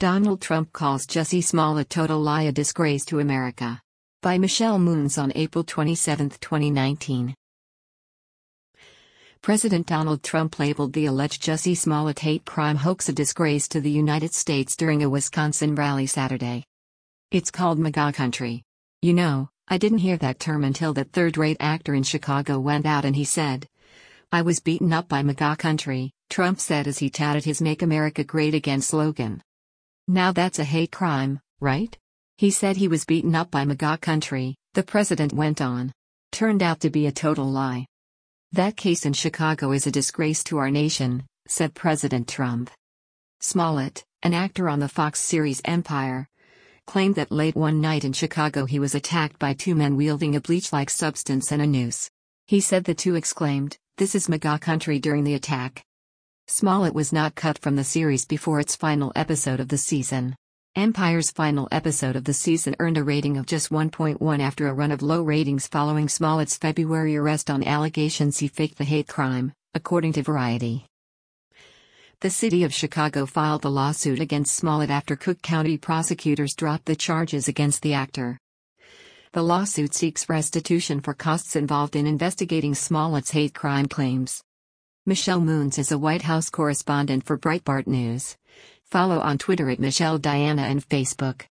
Donald Trump calls Jussie Smollett total lie, a disgrace to America. By Michelle Moons on April 27, 2019. President Donald Trump labeled the alleged Jussie Smollett hate crime hoax a disgrace to the United States during a Wisconsin rally Saturday. It's called MAGA country. You know, I didn't hear that term until that third-rate actor in Chicago went out and he said, "I was beaten up by MAGA country," Trump said as he touted his Make America Great Again slogan. Now that's a hate crime, right? He said he was beaten up by MAGA country, the president went on. Turned out to be a total lie. That case in Chicago is a disgrace to our nation, said President Trump. Smollett, an actor on the Fox series Empire, claimed that late one night in Chicago he was attacked by two men wielding a bleach-like substance and a noose. He said the two exclaimed, "This is MAGA country," during the attack. Smollett was not cut from the series before its final episode of the season. Empire's final episode of the season earned a rating of just 1.1 after a run of low ratings following Smollett's February arrest on allegations he faked the hate crime, according to Variety. The city of Chicago filed the lawsuit against Smollett after Cook County prosecutors dropped the charges against the actor. The lawsuit seeks restitution for costs involved in investigating Smollett's hate crime claims. Michelle Moons is a White House correspondent for Breitbart News. Follow on Twitter at Michelle Diana and Facebook.